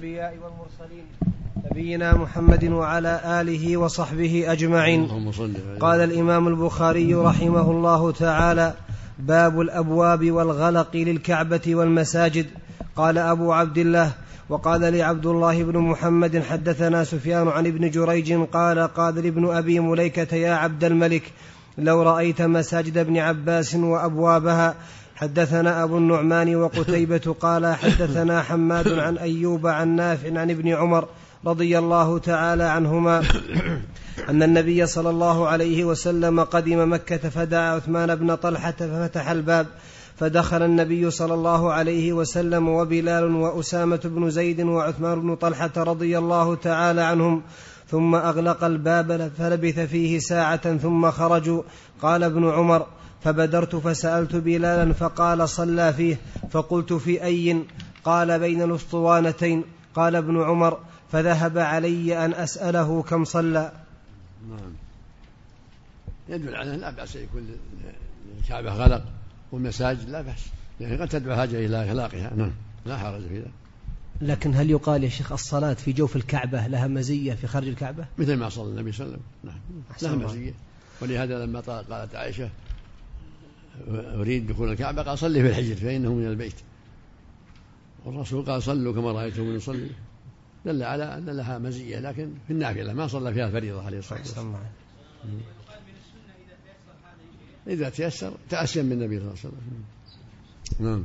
الأنبياء والمرسلين نبينا محمد وعلى آله وصحبه أجمعين. قال الإمام البخاري رحمه الله تعالى: باب الأبواب والغلق للكعبة والمساجد. قال أبو عبد الله: وقال لي عبد الله بن محمد حدثنا سفيان عن ابن جريج قال لابن أبي مليكة: يا عبد الملك، لو رأيت مساجد ابن عباس وأبوابها. حدثنا أبو النعمان وقتيبة قال حدثنا حماد عن أيوب عن نافع عن ابن عمر رضي الله تعالى عنهما أن النبي صلى الله عليه وسلم قدم مكة فدعا عثمان بن طلحة ففتح الباب، فدخل النبي صلى الله عليه وسلم وبلال وأسامة بن زيد وعثمان بن طلحة رضي الله تعالى عنهم، ثم أغلق الباب فلبث فيه ساعة ثم خرجوا. قال ابن عمر: فبدرت فسألت بلالا فقال: صلى فيه. فقلت: في أي؟ قال: بين الأسطوانتين. قال ابن عمر: فذهب علي أن أسأله كم صلى. يدل على لا بأس يكون الكعبة غلق والمساجد لا بأس، يعني قد تدعو حاجة إلى إغلاقها، نعم لا حرج في ذلك. لكن هل يقال يا شيخ الصلاة في جوف الكعبة لها مزية في خارج الكعبة؟ مثل ما صلى النبي صلى الله عليه وسلم، نعم لها مزية. ولهذا لما قالت عائشة: أريد دخول الكعبة، قال: صلي في الحجر فإنه من البيت. والرسول قال: صلوا كما رأيتم يصلي. دل على أن لها مزية، لكن في النافلة ما صلى فيها الفريضة عليه الصلاة والسلام. إذا تيسر تأسيا من النبي صلى الله عليه وسلم. نعم.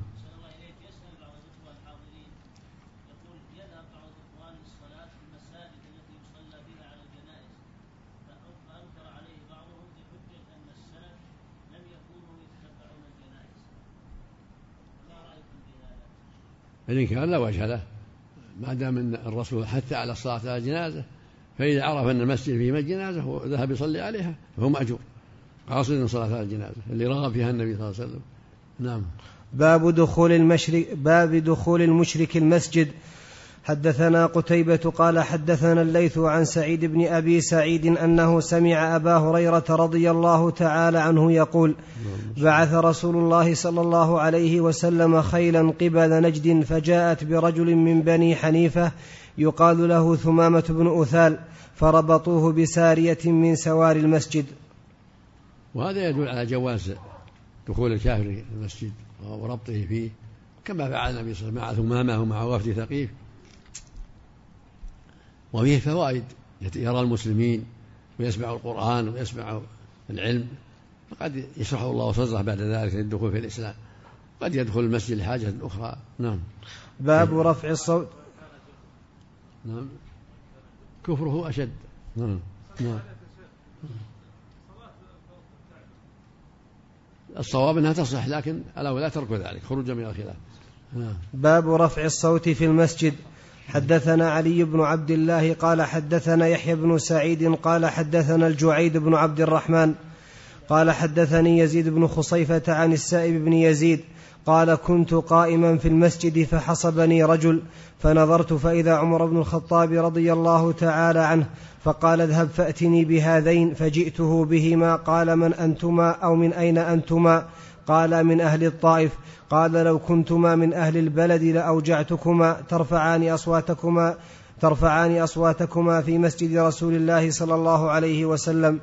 إن كان لا وجه له، ما دام أن الرسول حث على الصلاة على الجنازة، فإذا عرف أن المسجد فيه جنازة وذهب يصلي عليها فهو مأجور قاصد صلاة على الجنازة اللي رغب فيها النبي صلى الله عليه وسلم. نعم. باب دخول المشرك المسجد. حدثنا قتيبة قال حدثنا الليث عن سعيد بن أبي سعيد أنه سمع أبا هريرة رضي الله تعالى عنه يقول: بعث رسول الله صلى الله عليه وسلم خيلا قبل نجد، فجاءت برجل من بني حنيفة يقال له ثمامة بن أثال، فربطوه بسارية من سوار المسجد. وهذا يدل على جواز دخول الكافر المسجد وربطه فيه، كما فعل النبي صلى الله عليه وسلم مع ثمامة ومع وفد ثقيف. وفيه فوائد: يرى المسلمين ويسمع القرآن ويسمع العلم، فقد يشرح الله صدره بعد ذلك للدخول في الإسلام، قد يدخل المسجد لحاجة أخرى. نعم. باب رفع الصوت. نعم. كفره أشد. نعم. نعم. الصواب أنها تصح، لكن الأولى ترك ذلك خروجا من الخلاف. نعم. باب رفع الصوت في المسجد. حدثنا علي بن عبد الله قال حدثنا يحيى بن سعيد قال حدثنا الجعيد بن عبد الرحمن قال حدثني يزيد بن خصيفة عن السائب بن يزيد قال: كنت قائما في المسجد فحصبني رجل، فنظرت فإذا عمر بن الخطاب رضي الله تعالى عنه، فقال: اذهب فأتني بهذين، فجئته بهما. قال: من أنتما أو من أين أنتما؟ قال: من أهل الطائف. قال: لو كنتما من أهل البلد لأوجعتكما ترفعان أصواتكما في مسجد رسول الله صلى الله عليه وسلم.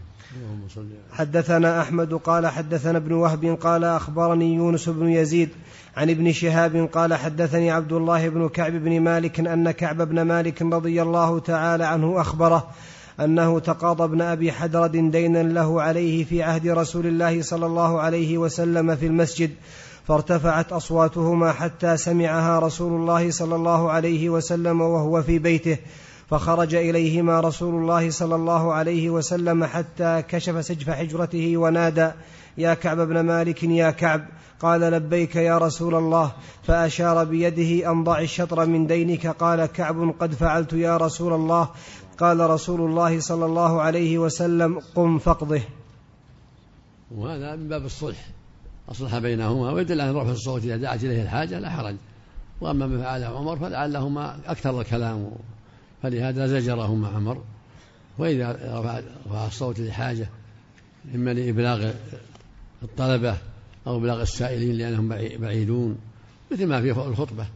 حدثنا أحمد قال حدثنا ابن وهب قال أخبرني يونس بن يزيد عن ابن شهاب قال حدثني عبد الله بن كعب بن مالك أن كعب بن مالك رضي الله تعالى عنه أخبره أنه تقاضى ابن أبي حدرد دينا له عليه في عهد رسول الله صلى الله عليه وسلم في المسجد، فارتفعت أصواتهما حتى سمعها رسول الله صلى الله عليه وسلم وهو في بيته، فخرج إليهما رسول الله صلى الله عليه وسلم حتى كشف سجف حجرته ونادى: يا كعب بن مالك يا كعب. قال: لبيك يا رسول الله. فأشار بيده أن ضع الشطر من دينك. قال كعب: قد فعلت يا رسول الله. قال رسول الله صلى الله عليه وسلم: قم فاقضه. وهذا من باب الصلح، أصلح بينهما، ويدل على رفع الصوت إذا دعت إليه الحاجة لا حرج. وأما ما فعله عمر فلعلهما أكثر الكلام، فلهذا زجرهما عمر. وإذا رفع الصوت لحاجة إما لإبلاغ الطلبة أو إبلاغ السائلين لأنهم بعيدون، مثل ما في الخطبة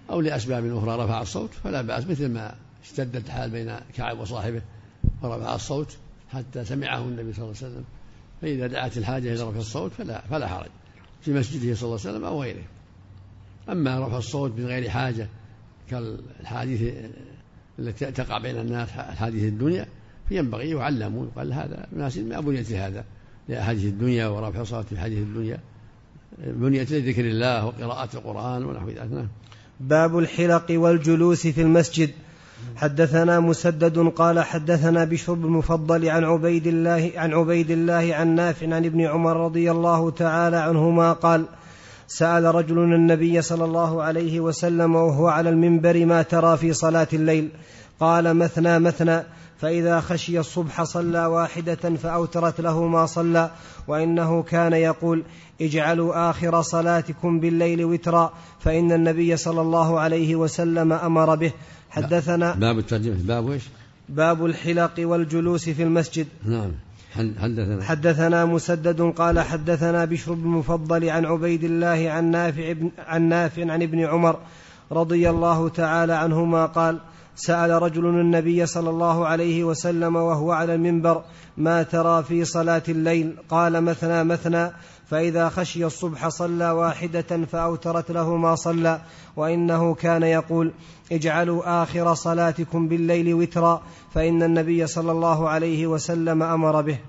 أو لأسباب أخرى رفع الصوت فلا بأس، مثل ما اشتدت الحال بين كعب وصاحبه فرفع الصوت حتى سمعه النبي صلى الله عليه وسلم، فإذا دعت الحاجة إلى رفع الصوت فلا حرج في مسجده صلى الله عليه وسلم أو غيره. أما رفع الصوت من غير حاجة كالحديث التي تقع بين الناس حديث الدنيا فينبغي يعلموا، يقال هذا مناسب ما بنيت هذا لحديث الدنيا ورفع صوت في حديث الدنيا، بنيت لذكر الله وقراءة القرآن ونحو ذلك. باب الحلق والجلوس في المسجد. حدثنا مسدد قال حدثنا بشر بن المفضل عن عبيد الله عن نافع عن ابن عمر رضي الله تعالى عنهما قال: سأل رجل النبي صلى الله عليه وسلم وهو على المنبر: ما ترى في صلاة الليل؟ قال: مثنى مثنى، فإذا خشي الصبح صلى واحدة فأوترت له ما صلى، وإنه كان يقول: اجعلوا آخر صلاتكم بالليل وترا، فإن النبي صلى الله عليه وسلم أمر به. حدثنا باب الترجمة. باب إيش؟ باب الحلق والجلوس في المسجد. نعم. حدثنا مسدد قال حدثنا بشر بن المفضل عن عبيد الله عن نافع عن ابن عمر رضي الله تعالى عنهما قال: سأل رجل النبي صلى الله عليه وسلم وهو على المنبر: ما ترى في صلاة الليل؟ قال: مثنى مثنى، فإذا خشي الصبح صلى واحدة فأوترت له ما صلى، وإنه كان يقول: اجعلوا آخر صلاتكم بالليل وترا، فإن النبي صلى الله عليه وسلم أمر به.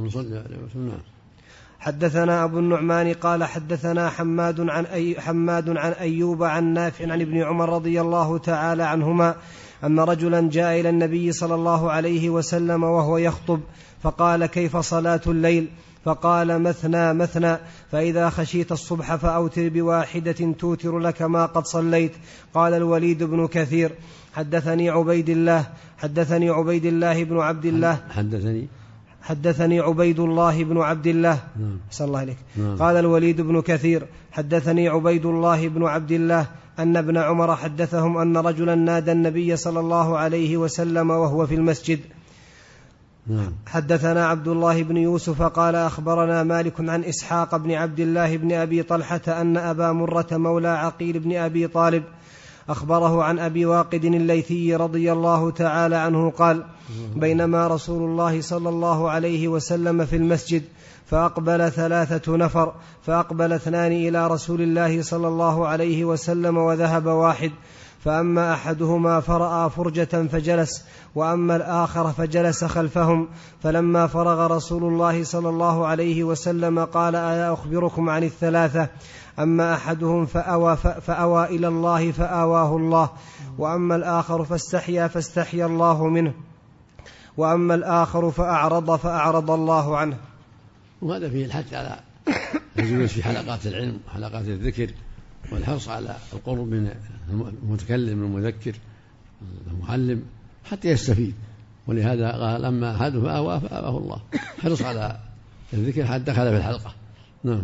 حدثنا أبو النعمان قال حدثنا حماد عن أيوب عن نافع عن ابن عمر رضي الله تعالى عنهما أن رجلا جاء إلى النبي صلى الله عليه وسلم وهو يخطب فقال: كيف صلاة الليل؟ فقال: مثنى مثنى، فإذا خشيت الصبح فأوتر بواحدة توتر لك ما قد صليت. قال الوليد بن كثير: حدثني عبيد الله بن عبد الله حدثني عبيد الله بن عبد الله. صلى الله عليك. قال الوليد بن كثير: حدثني عبيد الله بن عبد الله أن ابن عمر حدثهم أن رجلا نادى النبي صلى الله عليه وسلم وهو في المسجد. حدثنا عبد الله بن يوسف قال أخبرنا مالك عن إسحاق بن عبد الله بن أبي طلحة أن أبا مرة مولى عقيل بن أبي طالب أخبره عن أبي واقد الليثي رضي الله تعالى عنه قال: بينما رسول الله صلى الله عليه وسلم في المسجد فأقبل 3 نفر، فأقبل 2 إلى رسول الله صلى الله عليه وسلم وذهب 1، فأما أحدهما فرأى فرجة فجلس، وأما الآخر فجلس خلفهم. فلما فرغ رسول الله صلى الله عليه وسلم قال: ألا أخبركم عن 3؟ أما أحدهم فأوى إلى الله فآواه الله، وأما الآخر فاستحيا الله منه، وأما الآخر فأعرض الله عنه. وهذا فيه الحث على الجلوس في حلقات العلم وحلقات الذكر، والحرص على القرب من المتكلم المذكر المعلم حتى يستفيد. ولهذا قال: أما أحد فآواه الله، حرص على الذكر حتى دخل في الحلقة. نعم.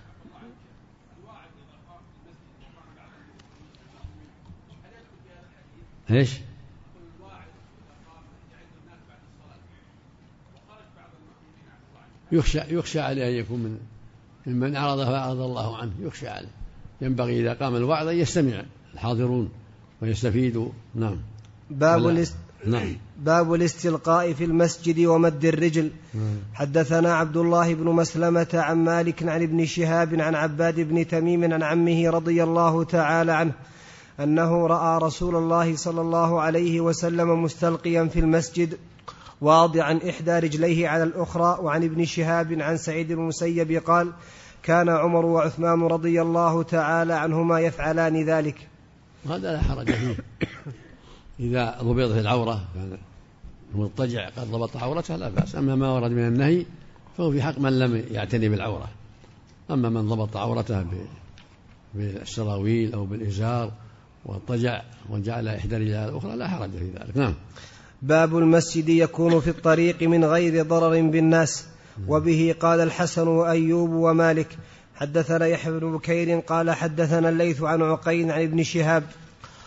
ايش؟ يخشى عليه أن يكون ممن أعرض فأعرض الله عنه، يخشى عليه. ينبغي إذا قام الوعظ أن يستمع الحاضرون ويستفيدوا. نعم. باب الاستلقاء في المسجد ومد الرجل. حدثنا عبد الله بن مسلمة عن مالك عن ابن شهاب عن عباد بن تميم عن عمه رضي الله تعالى عنه أنه رأى رسول الله صلى الله عليه وسلم مستلقيا في المسجد واضعا إحدى رجليه على الأخرى. وعن ابن شهاب عن سعيد بن المسيب قال: كان عمر وعثمان رضي الله تعالى عنهما يفعلان ذلك. هذا لا حرج فيه إذا ضبطت العورة، كان المضطجع قد ضبط عورته لا بأس. أما ما ورد من النهي فهو في حق من لم يعتني بالعورة. أما من ضبط عورته بالسراويل أو بالإزار واضطجع وجعل إحدى رجليه الأخرى لا حرج في ذلك. نعم. باب المسجد يكون في الطريق من غير ضرر بالناس. وبه قال الحسن وأيوب ومالك. حدثنا يحيى بن بكير قال حدثنا الليث عن عقيل عن ابن شهاب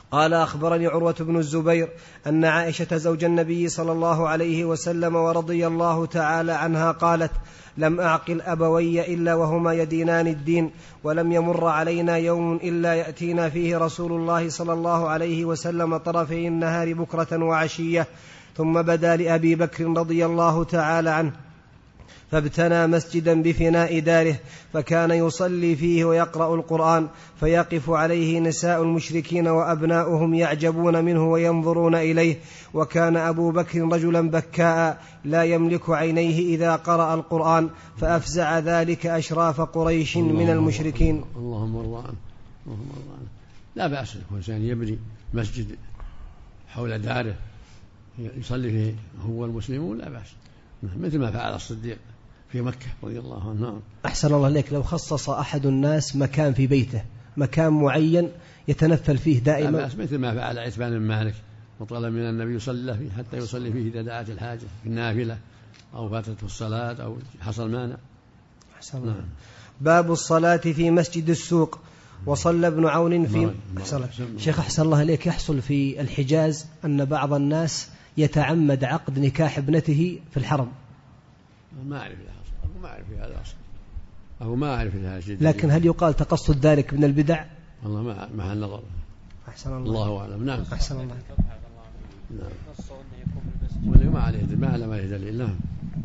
قال أخبرني عروة بن الزبير أن عائشة زوج النبي صلى الله عليه وسلم ورضي الله تعالى عنها قالت: لم أعقل أبوي إلا وهما يدينان الدين، ولم يمر علينا يوم إلا يأتينا فيه رسول الله صلى الله عليه وسلم طرفي النهار بكرة وعشية. ثم بدا لأبي بكر رضي الله تعالى عنه فابتنى مسجدا بفناء داره، فكان يصلي فيه ويقرأ القرآن، فيقف عليه نساء المشركين وأبناؤهم يعجبون منه وينظرون إليه. وكان أبو بكر رجلا بكاء لا يملك عينيه إذا قرأ القرآن، فأفزع ذلك أشراف قريش من المشركين. اللهم ارضى عنه. لا بأس الإنسان يبني مسجد حول داره يصلي فيه هو المسلمون، لا بأس، مثل ما فعل الصديق في مكة رضي الله عنه. أحسن الله إليك، لو خصص أحد الناس مكان في بيته، مكان معين يتنفل فيه دائما، لا بأس، مثل ما فعل عتبان بن مالك وطلب من النبي يصلي فيه حتى يصلي فيه إذا دعت الحاجة في النافلة أو فاتته الصلاة أو حصل مانع. أحسن الله. باب الصلاة في مسجد السوق. وصلى ابن عون في شيخ أحسن الله إليك، يحصل في الحجاز أن بعض الناس يتعمد عقد نكاح ابنته في الحرم. ما أعرف هذا أصلا، أو ما أعرف هذا شيء، لكن هل يقال تقصد ذلك من البدع؟ والله مع النظر. أحسن الله أعلم. نعم. أحسن الله. نعم. واللي ما عليه دليل. نعم.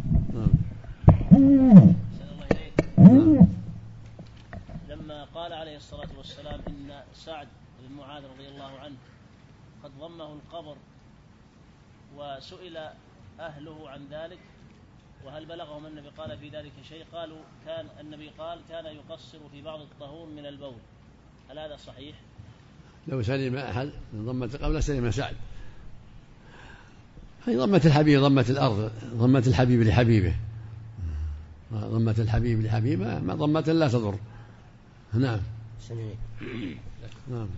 لما قال عليه الصلاة والسلام إن سعد بن معاذ رضي الله عنه قد ضمه القبر، وسئل أهله عن ذلك وهل بلغهم النبي قال في ذلك شيء، قالوا كان النبي قال كان يقصر في بعض الطهور من البول. هل هذا صحيح؟ لو سلم أحد من ضمة القبر سلم سعد. هي ضمة الحبيب، ضمة الأرض، ضمة الحبيب لحبيبه، ضمة الحبيب لحبيبه، ما ضمة لا تضر. نعم. نعم.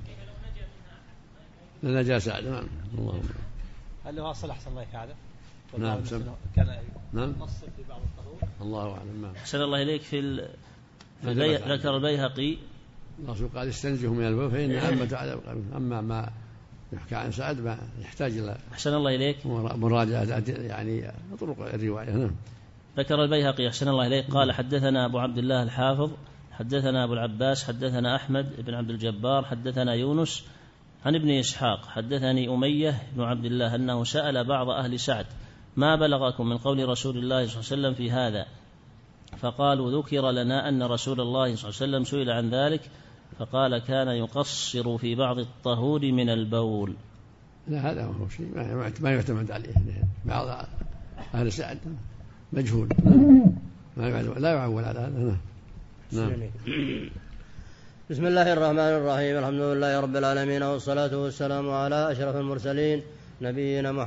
نجا سعد. نعم. اللهم. هل له أصل أحسن الله هذا؟ نعم. كان يقصر في بعض الطهور. الله أعلم. أحسن الله إليك. في ذكر البيهقي الرسول قال استنزه من البول فإن عامة على، أما ما يحكى عن سعد ما يحتاج إلى أحسن الله إليك مراجعة يعني طرق الرواية. نعم. ذكر البيهقي أحسن الله إليك قال حدثنا أبو عبد الله الحافظ حدثنا أبو العباس حدثنا أحمد بن عبد الجبار حدثنا يونس عن ابن إسحاق حدثني أمية بن عبد الله أنه سأل بعض أهل سعد ما بلغكم من قول رسول الله صلى الله عليه وسلم في هذا، فقالوا ذكر لنا أن رسول الله صلى الله عليه وسلم سئل عن ذلك فقال كان يقصر في بعض الطهور من البول. لا هذا هو شيء ما يعتمد عليه، بعض أهل سعد مجهول، لا يعول على هذا. نعم. بسم الله الرحمن الرحيم. الحمد لله رب العالمين، والصلاة والسلام على أشرف المرسلين نبينا محمد